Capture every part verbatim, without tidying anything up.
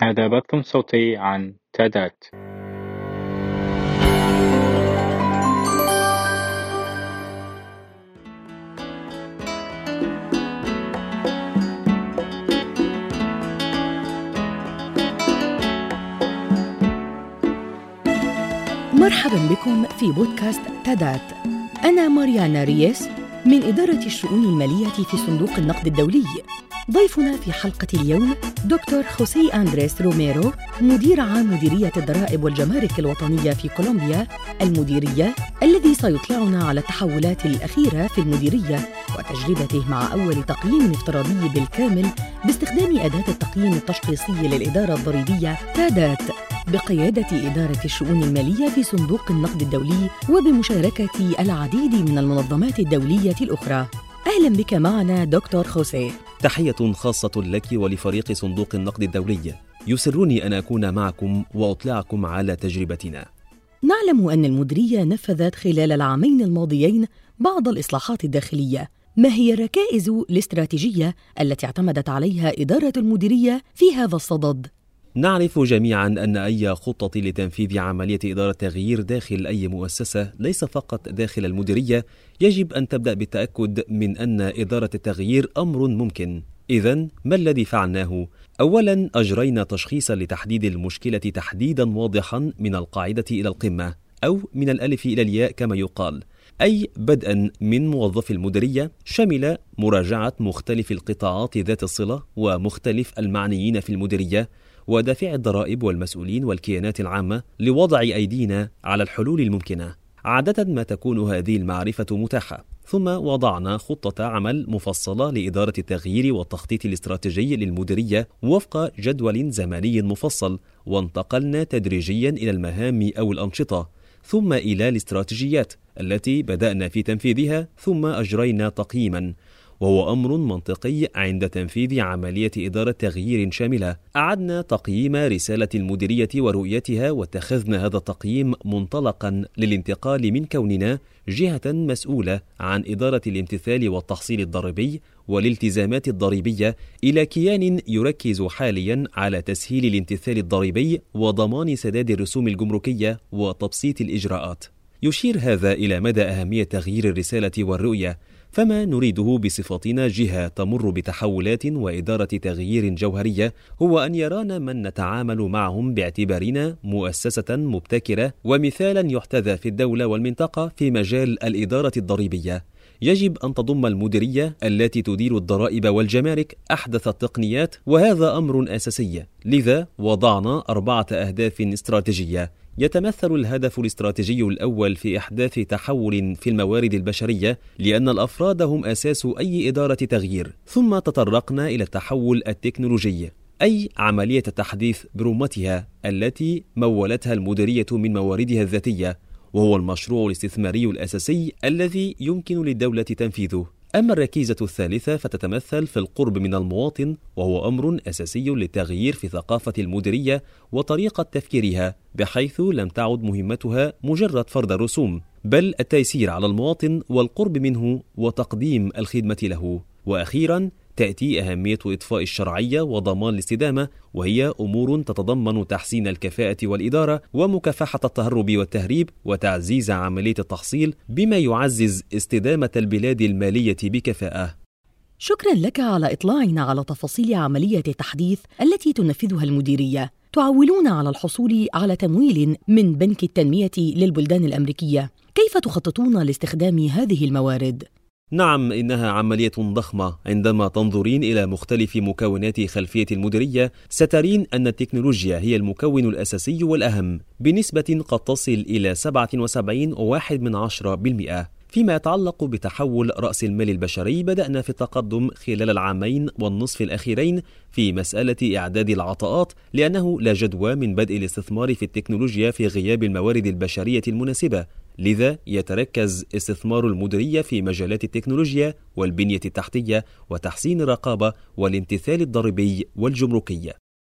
هذا بث صوتي عن تادات. مرحبا بكم في بودكاست تادات. أنا ماريانا ريس من إدارة الشؤون المالية في صندوق النقد الدولي. ضيفنا في حلقة اليوم دكتور خوسيه أندريس روميرو، مدير عام مديرية الضرائب والجمارك الوطنية في كولومبيا المديرية، الذي سيطلعنا على التحولات الأخيرة في المديرية وتجربته مع أول تقييم افتراضي بالكامل باستخدام أداة التقييم التشخيصي للإدارة الضريبية تادات بقيادة إدارة الشؤون المالية في صندوق النقد الدولي وبمشاركة العديد من المنظمات الدولية الأخرى. أهلا بك معنا دكتور خوسيه. تحية خاصة لك ولفريق صندوق النقد الدولي. يسرني أن أكون معكم وأطلعكم على تجربتنا. نعلم أن المديرية نفذت خلال العامين الماضيين بعض الإصلاحات الداخلية. ما هي الركائز الاستراتيجية التي اعتمدت عليها إدارة المديرية في هذا الصدد؟ نعرف جميعاً أن أي خطة لتنفيذ عملية إدارة تغيير داخل أي مؤسسة، ليس فقط داخل المديرية، يجب أن تبدأ بالتأكد من أن إدارة التغيير أمر ممكن. إذن ما الذي فعلناه؟ أولاً، أجرينا تشخيصاً لتحديد المشكلة تحديداً واضحاً من القاعدة إلى القمة، أو من الألف إلى الياء كما يقال، أي بدءاً من موظف المديرية، شمل مراجعة مختلف القطاعات ذات الصلة ومختلف المعنيين في المديرية ودافع الضرائب والمسؤولين والكيانات العامة لوضع أيدينا على الحلول الممكنة. عادة ما تكون هذه المعرفة متاحة. ثم وضعنا خطة عمل مفصلة لإدارة التغيير والتخطيط الاستراتيجي للمديرية وفق جدول زمني مفصل، وانتقلنا تدريجيا إلى المهام أو الأنشطة، ثم إلى الاستراتيجيات التي بدأنا في تنفيذها، ثم أجرينا تقييما، وهو أمر منطقي عند تنفيذ عملية إدارة تغيير شاملة. أعدنا تقييم رسالة المديرية ورؤيتها، واتخذنا هذا التقييم منطلقا للانتقال من كوننا جهة مسؤولة عن إدارة الامتثال والتحصيل الضريبي والالتزامات الضريبية إلى كيان يركز حاليا على تسهيل الامتثال الضريبي وضمان سداد الرسوم الجمركية وتبسيط الإجراءات. يشير هذا إلى مدى أهمية تغيير الرسالة والرؤية. فما نريده بصفتنا جهة تمر بتحولات وإدارة تغيير جوهرية هو أن يرانا من نتعامل معهم باعتبارنا مؤسسة مبتكرة ومثالا يحتذى في الدولة والمنطقة في مجال الإدارة الضريبية. يجب أن تضم المديرية التي تدير الضرائب والجمارك أحدث التقنيات، وهذا أمر أساسي. لذا وضعنا أربعة أهداف استراتيجية. يتمثل الهدف الاستراتيجي الأول في إحداث تحول في الموارد البشرية، لأن الأفراد هم أساس أي إدارة تغيير. ثم تطرقنا إلى التحول التكنولوجي، أي عملية التحديث برمتها التي مولتها المديرية من مواردها الذاتية، وهو المشروع الاستثماري الأساسي الذي يمكن للدولة تنفيذه. أما الركيزة الثالثة فتتمثل في القرب من المواطن، وهو أمر أساسي للتغيير في ثقافة المديرية وطريقة تفكيرها، بحيث لم تعد مهمتها مجرد فرض الرسوم، بل التيسير على المواطن والقرب منه وتقديم الخدمة له. وأخيرا تأتي أهمية إطفاء الشرعية وضمان الاستدامة، وهي أمور تتضمن تحسين الكفاءة والإدارة ومكافحة التهرب والتهريب وتعزيز عملية التحصيل، بما يعزز استدامة البلاد المالية بكفاءة. شكرا لك على إطلاعنا على تفاصيل عملية التحديث التي تنفذها المديرية. تعولون على الحصول على تمويل من بنك التنمية للبلدان الأمريكية. كيف تخططون لاستخدام هذه الموارد؟ نعم، إنها عملية ضخمة. عندما تنظرين إلى مختلف مكونات خلفية المديرية سترين أن التكنولوجيا هي المكون الأساسي والأهم بنسبة قد تصل إلى سبعة وسبعين فاصلة واحد من عشرة بالمئة. فيما يتعلق بتحول رأس المال البشري، بدأنا في التقدم خلال العامين والنصف الأخيرين في مسألة إعداد العطاءات، لأنه لا جدوى من بدء الاستثمار في التكنولوجيا في غياب الموارد البشرية المناسبة. لذا يتركز استثمار المديرية في مجالات التكنولوجيا والبنية التحتية وتحسين الرقابة والامتثال الضريبي والجمركي.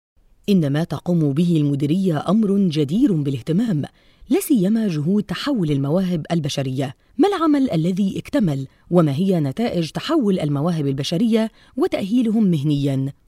إن ما تقوم به المديرية أمر جدير بالاهتمام، لا سيما جهود تحول المواهب البشرية. ما العمل الذي اكتمل، وما هي نتائج تحول المواهب البشرية وتأهيلهم مهنياً؟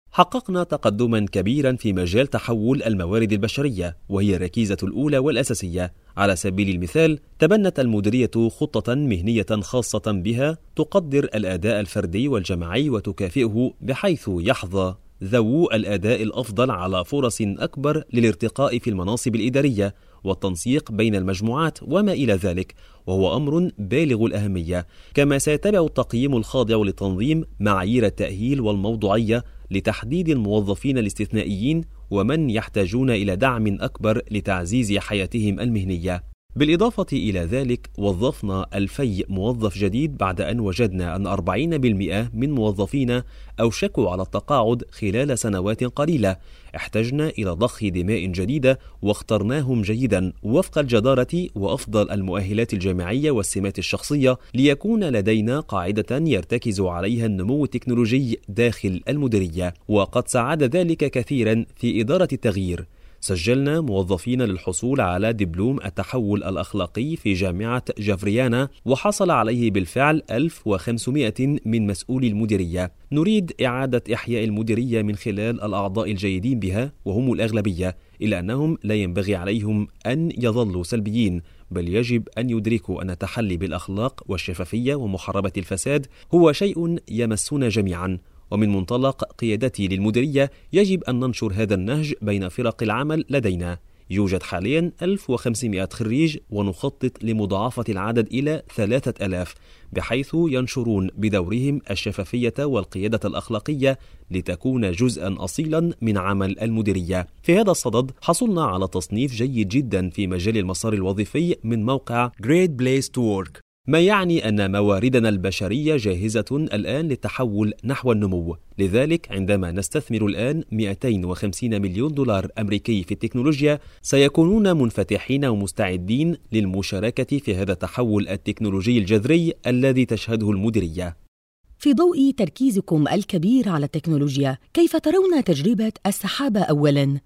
حققنا تقدما كبيرا في مجال تحول الموارد البشرية، وهي الركيزة الأولى والأساسية. على سبيل المثال، تبنت المديرية خطة مهنية خاصة بها تقدر الأداء الفردي والجماعي وتكافئه، بحيث يحظى ذوو الأداء الأفضل على فرص أكبر للارتقاء في المناصب الإدارية والتنسيق بين المجموعات وما إلى ذلك، وهو أمر بالغ الأهمية. كما سيتبع التقييم الخاضع لتنظيم معايير التأهيل والموضوعية لتحديد الموظفين الاستثنائيين ومن يحتاجون إلى دعم أكبر لتعزيز حياتهم المهنية. بالإضافة إلى ذلك، وظفنا ألفي موظف جديد بعد أن وجدنا أن أربعين بالمئة من موظفينا أوشكوا على التقاعد خلال سنوات قليلة. احتجنا إلى ضخ دماء جديدة واخترناهم جيدا وفق الجدارة وأفضل المؤهلات الجامعية والسمات الشخصية، ليكون لدينا قاعدة يرتكز عليها النمو التكنولوجي داخل المديرية، وقد ساعد ذلك كثيرا في إدارة التغيير. سجلنا موظفين للحصول على دبلوم التحول الأخلاقي في جامعة جافريانا، وحصل عليه بالفعل ألف وخمسمائة من مسؤولي المديرية. نريد إعادة إحياء المديرية من خلال الأعضاء الجيدين بها، وهم الأغلبية، إلا أنهم لا ينبغي عليهم أن يظلوا سلبيين، بل يجب أن يدركوا أن التحلي بالأخلاق والشفافية ومحاربة الفساد هو شيء يمسنا جميعا. ومن منطلق قيادتي للمديرية، يجب أن ننشر هذا النهج بين فرق العمل لدينا. يوجد حاليا ألف وخمسمائة خريج، ونخطط لمضاعفة العدد إلى ثلاثة آلاف، بحيث ينشرون بدورهم الشفافية والقيادة الأخلاقية لتكون جزءا أصيلا من عمل المديرية. في هذا الصدد، حصلنا على تصنيف جيد جدا في مجال المسار الوظيفي من موقع Great Place to Work، ما يعني أن مواردنا البشرية جاهزة الآن للتحول نحو النمو. لذلك عندما نستثمر الآن مئتين وخمسين مليون دولار أمريكي في التكنولوجيا، سيكونون منفتحين ومستعدين للمشاركة في هذا التحول التكنولوجي الجذري الذي تشهده المديرية. في ضوء تركيزكم الكبير على التكنولوجيا، كيف ترون تجربة السحابة أولاً؟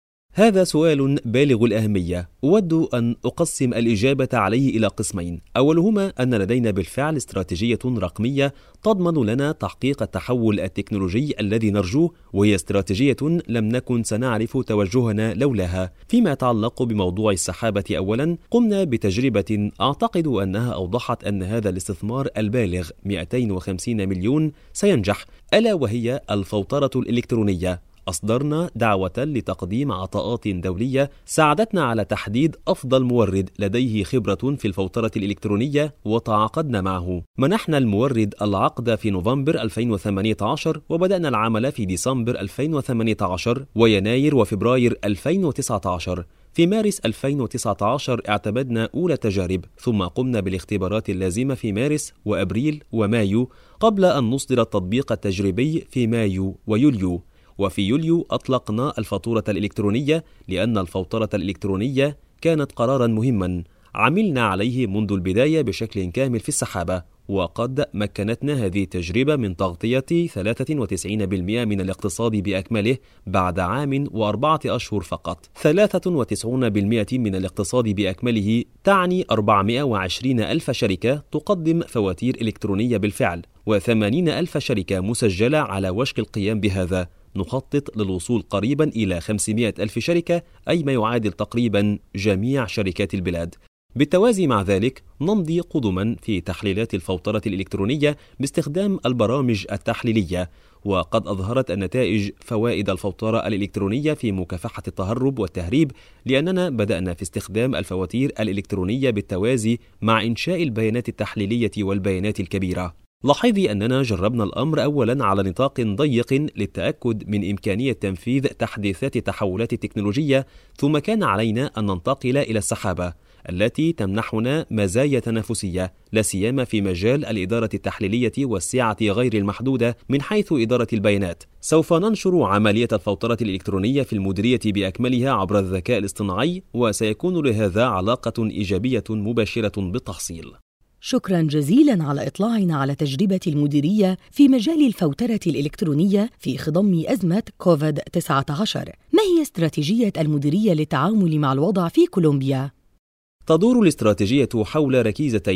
هذا سؤال بالغ الأهمية، أود أن أقسم الإجابة عليه إلى قسمين. أولهما أن لدينا بالفعل استراتيجية رقمية تضمن لنا تحقيق التحول التكنولوجي الذي نرجوه، وهي استراتيجية لم نكن سنعرف توجهنا لولاها. فيما يتعلق بموضوع السحابة، أولا قمنا بتجربة أعتقد أنها أوضحت أن هذا الاستثمار البالغ مئتين وخمسين مليون سينجح، ألا وهي الفوترة الإلكترونية. أصدرنا دعوة لتقديم عطاءات دولية ساعدتنا على تحديد أفضل مورد لديه خبرة في الفوترة الإلكترونية، وتعاقدنا معه. منحنا المورد العقد في نوفمبر ألفين وثمانية عشر، وبدأنا العمل في ديسمبر ألفين وثمانية عشر ويناير وفبراير ألفين وتسعة عشر. في مارس ألفين وتسعة عشر اعتمدنا أولى تجارب، ثم قمنا بالاختبارات اللازمة في مارس وأبريل ومايو، قبل أن نصدر التطبيق التجريبي في مايو ويوليو. وفي يوليو أطلقنا الفاتورة الإلكترونية، لأن الفوترة الإلكترونية كانت قراراً مهماً عملنا عليه منذ البداية بشكل كامل في السحابة، وقد مكنتنا هذه التجربة من تغطية ثلاثة وتسعين بالمئة من الاقتصاد بأكمله بعد عام وأربعة أشهر فقط. ثلاثة وتسعين بالمئة من الاقتصاد بأكمله تعني أربعمائة وعشرين ألف شركة تقدم فواتير إلكترونية بالفعل، وثمانين ألف شركة مسجلة على وشك القيام بهذا. نخطط للوصول قريبا إلى خمسمائة ألف شركة، أي ما يعادل تقريبا جميع شركات البلاد. بالتوازي مع ذلك، نمضي قدما في تحليلات الفوترة الإلكترونية باستخدام البرامج التحليلية، وقد أظهرت النتائج فوائد الفوترة الإلكترونية في مكافحة التهرب والتهريب، لأننا بدأنا في استخدام الفواتير الإلكترونية بالتوازي مع إنشاء البيانات التحليلية والبيانات الكبيرة. لاحظي أننا جربنا الأمر أولا على نطاق ضيق للتأكد من إمكانية تنفيذ تحديثات التحولات التكنولوجية، ثم كان علينا أن ننتقل إلى السحابة التي تمنحنا مزايا تنافسية، لا سيما في مجال الإدارة التحليلية والسعة غير المحدودة من حيث إدارة البيانات. سوف ننشر عملية الفوترة الإلكترونية في المديرية بأكملها عبر الذكاء الاصطناعي، وسيكون لهذا علاقة إيجابية مباشرة بالتحصيل. شكرا جزيلا على إطلاعنا على تجربة المديرية في مجال الفوترة الإلكترونية في خضم أزمة كوفيد تسعة عشر. ما هي استراتيجية المديرية للتعامل مع الوضع في كولومبيا؟ تدور الاستراتيجية حول ركيزتين،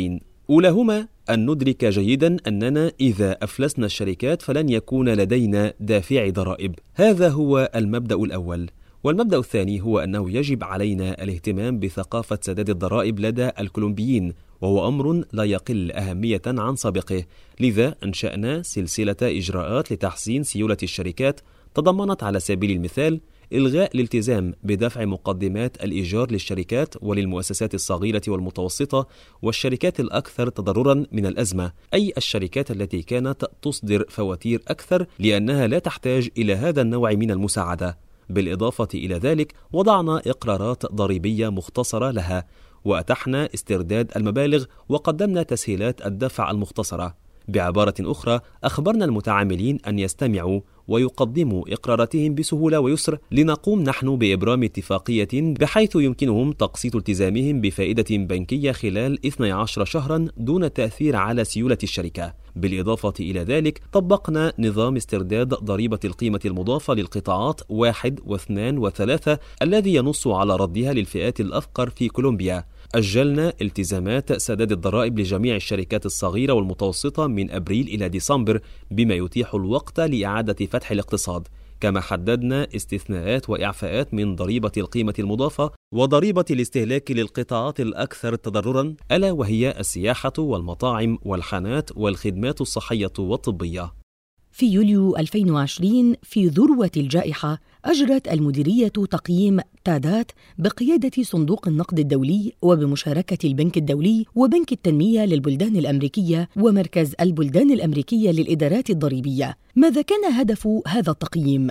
أولاهما أن ندرك جيدا أننا إذا أفلسنا الشركات فلن يكون لدينا دافع ضرائب. هذا هو المبدأ الأول. والمبدأ الثاني هو أنه يجب علينا الاهتمام بثقافة سداد الضرائب لدى الكولومبيين، وهو أمر لا يقل أهمية عن سابقه. لذا أنشأنا سلسلة إجراءات لتحسين سيولة الشركات تضمنت على سبيل المثال إلغاء الالتزام بدفع مقدمات الإيجار للشركات وللمؤسسات الصغيرة والمتوسطة والشركات الأكثر تضرراً من الأزمة، أي الشركات التي كانت تصدر فواتير أكثر لأنها لا تحتاج إلى هذا النوع من المساعدة. بالإضافة إلى ذلك وضعنا إقرارات ضريبية مختصرة لها، وأتحنا استرداد المبالغ وقدمنا تسهيلات الدفع المختصرة. بعبارة أخرى، أخبرنا المتعاملين أن يستمعوا ويقدموا إقراراتهم بسهولة ويسر لنقوم نحن بإبرام اتفاقية بحيث يمكنهم تقسيط التزامهم بفائدة بنكية خلال اثني عشر شهرا دون التأثير على سيولة الشركة. بالإضافة إلى ذلك طبقنا نظام استرداد ضريبة القيمة المضافة للقطاعات واحد واثنان وثلاثة الذي ينص على ردها للفئات الأفقر في كولومبيا. أجلنا التزامات سداد الضرائب لجميع الشركات الصغيرة والمتوسطة من أبريل إلى ديسمبر بما يتيح الوقت لإعادة فتح الاقتصاد. كما حددنا استثناءات وإعفاءات من ضريبة القيمة المضافة وضريبة الاستهلاك للقطاعات الأكثر تضرراً، ألا وهي السياحة والمطاعم والحانات والخدمات الصحية والطبية. في يوليو ألفين وعشرين في ذروة الجائحة أجرت المديرية تقييم تادات بقيادة صندوق النقد الدولي وبمشاركة البنك الدولي وبنك التنمية للبلدان الأمريكية ومركز البلدان الأمريكية للإدارات الضريبية. ماذا كان هدف هذا التقييم؟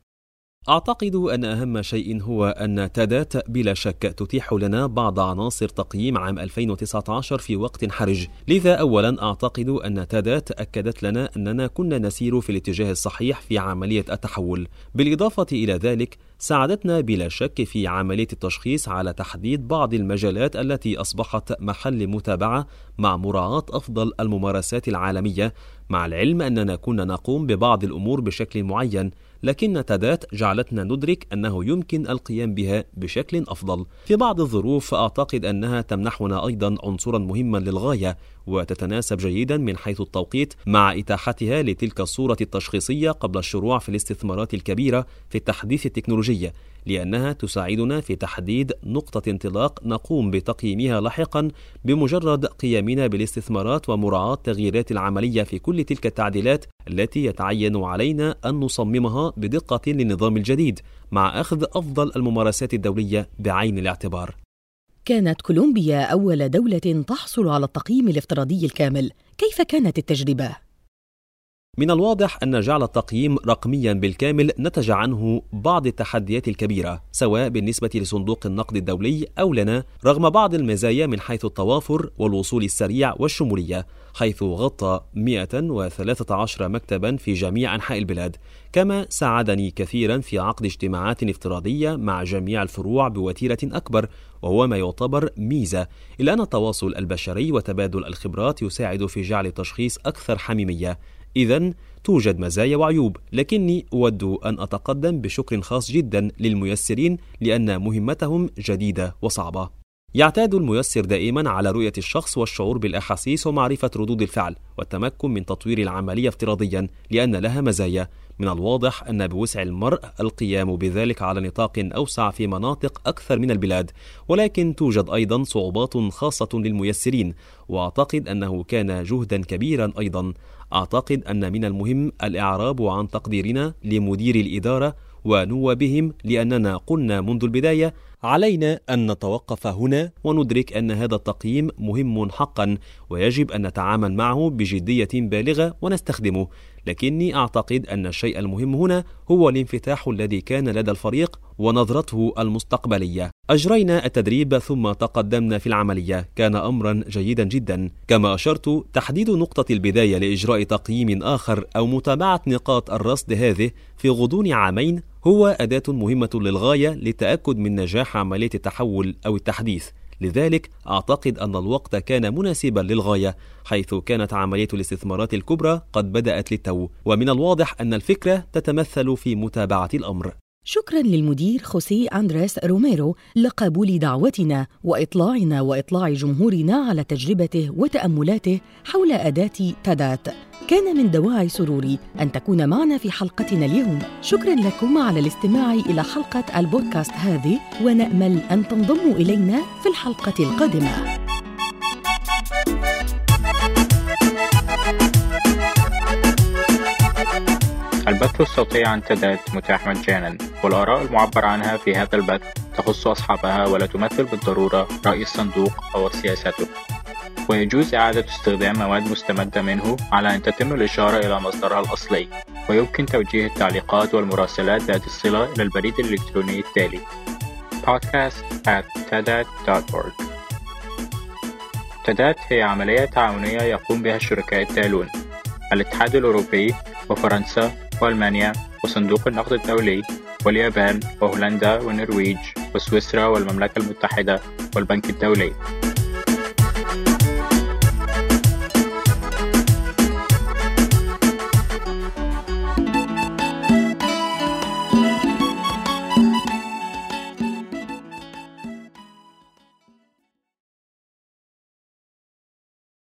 أعتقد أن أهم شيء هو أن تادات بلا شك تتيح لنا بعض عناصر تقييم عام ألفين وتسعة عشر في وقت حرج. لذا أولا أعتقد أن تادات أكدت لنا أننا كنا نسير في الاتجاه الصحيح في عملية التحول. بالإضافة إلى ذلك ساعدتنا بلا شك في عملية التشخيص على تحديد بعض المجالات التي أصبحت محل متابعة مع مراعاة أفضل الممارسات العالمية، مع العلم أننا كنا نقوم ببعض الأمور بشكل معين، لكن تادات جعلتنا ندرك أنه يمكن القيام بها بشكل أفضل. في بعض الظروف أعتقد أنها تمنحنا أيضا عنصرا مهما للغاية وتتناسب جيدا من حيث التوقيت مع إتاحتها لتلك الصورة التشخيصية قبل الشروع في الاستثمارات الكبيرة في التحديث التكنولوجي، لأنها تساعدنا في تحديد نقطة انطلاق نقوم بتقييمها لاحقا بمجرد قيامنا بالاستثمارات ومراعاة تغييرات العملية في كل تلك التعديلات التي يتعين علينا أن نصممها بدقة للنظام الجديد مع أخذ أفضل الممارسات الدولية بعين الاعتبار. كانت كولومبيا أول دولة تحصل على التقييم الافتراضي الكامل. كيف كانت التجربة؟ من الواضح أن جعل التقييم رقميا بالكامل نتج عنه بعض التحديات الكبيرة، سواء بالنسبة لصندوق النقد الدولي أو لنا، رغم بعض المزايا من حيث التوافر والوصول السريع والشمولية، حيث غطى مئة وثلاثة عشر مكتبا في جميع أنحاء البلاد. كما ساعدني كثيرا في عقد اجتماعات افتراضية مع جميع الفروع بوتيرة أكبر، وهو ما يعتبر ميزة، إلا أن التواصل البشري وتبادل الخبرات يساعد في جعل التشخيص أكثر حميمية. إذن توجد مزايا وعيوب، لكني أود أن أتقدم بشكر خاص جدا للميسرين لأن مهمتهم جديدة وصعبة. يعتاد الميسر دائما على رؤية الشخص والشعور بالأحاسيس ومعرفة ردود الفعل والتمكن من تطوير العملية افتراضيا لأن لها مزايا. من الواضح أن بوسع المرء القيام بذلك على نطاق أوسع في مناطق أكثر من البلاد، ولكن توجد أيضا صعوبات خاصة للميسرين، وأعتقد أنه كان جهدا كبيرا أيضا. أعتقد أن من المهم الإعراب عن تقديرنا لمدير الإدارة ونوابهم، لأننا قلنا منذ البداية علينا أن نتوقف هنا وندرك أن هذا التقييم مهم حقا ويجب أن نتعامل معه بجدية بالغة ونستخدمه. لكني أعتقد أن الشيء المهم هنا هو الانفتاح الذي كان لدى الفريق ونظرته المستقبلية. أجرينا التدريب ثم تقدمنا في العملية، كان أمرا جيدا جدا. كما أشرت، تحديد نقطة البداية لإجراء تقييم آخر أو متابعة نقاط الرصد هذه في غضون عامين هو أداة مهمة للغاية للتأكد من نجاح عملية التحول أو التحديث. لذلك أعتقد أن الوقت كان مناسبا للغاية، حيث كانت عملية الاستثمارات الكبرى قد بدأت للتو، ومن الواضح أن الفكرة تتمثل في متابعة الأمر. شكراً للمدير خوسيه أندريس روميرو لقبول دعوتنا وإطلاعنا وإطلاع جمهورنا على تجربته وتأملاته حول أداة تادات. كان من دواعي سروري أن تكون معنا في حلقتنا اليوم. شكراً لكم على الاستماع إلى حلقة البودكاست هذه، ونأمل أن تنضموا إلينا في الحلقة القادمة. البث الصوتي عن تادات متاح مجاناً، والآراء المعبر عنها في هذا البث تخص أصحابها ولا تمثل بالضرورة رأي الصندوق أو سياسته، ويجوز إعادة استخدام مواد مستمدة منه على أن تتم الإشارة إلى مصدرها الأصلي، ويمكن توجيه التعليقات والمراسلات ذات الصلة إلى البريد الإلكتروني التالي podcast at tadat dot org. تادات هي عملية تعاونية يقوم بها الشركاء التالون: الاتحاد الأوروبي وفرنسا وألمانيا وصندوق النقد الدولي واليابان وهولندا والنرويج وسويسرا والمملكة المتحدة والبنك الدولي.